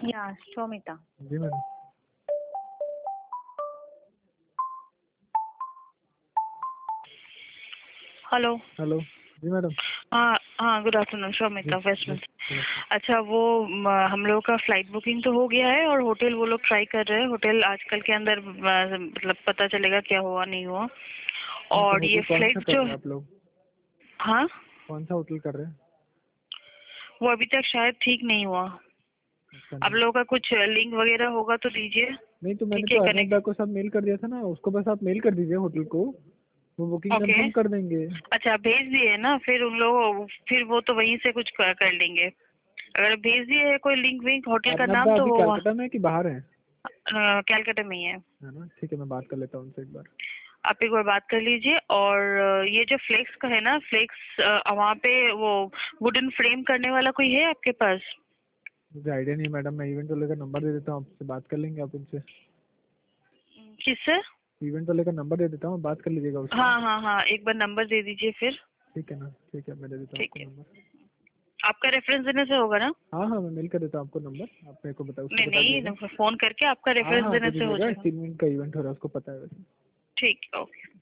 या शोमिता। जी madam. Hello. Hello. जी मैडम। हाँ गुड आफ्टरनून, शोमिता वेस्ट में। जी। अच्छा वो हम लोगों का फ्लाइट बुकिंग तो हो गया है और होटल वो लोग ट्राई कर रहे हैं। होटल आजकल के अंदर मतलब पता चलेगा क्या हुआ नहीं हुआ। और तो ये कौन सा फ्लाइट कर जो, रहे हैं आप लोग? हाँ कौन सा होटल कर रहे हैं? वो अभी तक शायद ठीक नहीं हुआ। अच्छा आप नहीं। लोगों का कुछ लिंक वगैरह होगा तो दीजिए। नहीं तो मैंने ठीक है तो अर्नब कनेक्ट। दा को सब मेल कर दिया था ना, उसको बस आप मेल कर दीजिए होटल को, वो बुकिंग ओके। कंफर्म कर देंगे। अच्छा भेज दिए ना, फिर उन लोग फिर वो तो वहीं से कुछ कर लेंगे। अगर भेज दिए है कोई लिंक विंक, होटल का अर्नब नाम दा तो अभी होगा। कलकत्ता में है कि बाहर है? कैलकाटा में ही है। ना, ठीक है, मैं बात कर लेता हूँ उनसे एक बार। आप एक बार बात कर लीजिए। और ये जो फ्लेक्स का है ना, फ्लेक्स वहाँ पे वो वुडन फ्रेम करने वाला कोई है आपके पास? मुझे आइडिया नहीं मैडम, मैं इवेंट वाले का नंबर दे देता हूँ, आपसे बात कर लेंगे आप उनसे। किससे? इवेंट वाले का नंबर दे देता हूँ, बात कर लीजिएगा उससे। हाँ एक बार नंबर दे दीजिए फिर। ठीक है ना, ठीक है, मैं दे देता हूँ ठीक आपको है। नंबर। आपका रेफरेंस देने से होगा ना? हाँ हाँ, मैं मेल कर देता हूँ आपको नंबर, आप मेरे को उसको नहीं बता दीजिएगा। नहीं, फोन करके आपका हाँ रेफरेंस हाँ, दे देने से हो दीजिएगा, जाएगा। 3 मिनट का इवेंट हो रहा है, उसको पता है वैसे। ठीक है, ओके।